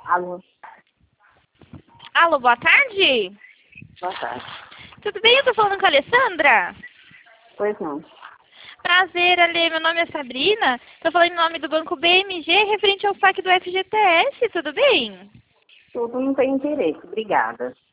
Alô, Alô, boa tarde. boa tarde. Tudo bem? Eu tô falando com a Alessandra. Pois não. Prazer, Ale. Meu nome é Sabrina. Tô falando em nome do Banco BMG, referente ao saque do FGTS. Tudo bem? Tudo não tem interesse, obrigada.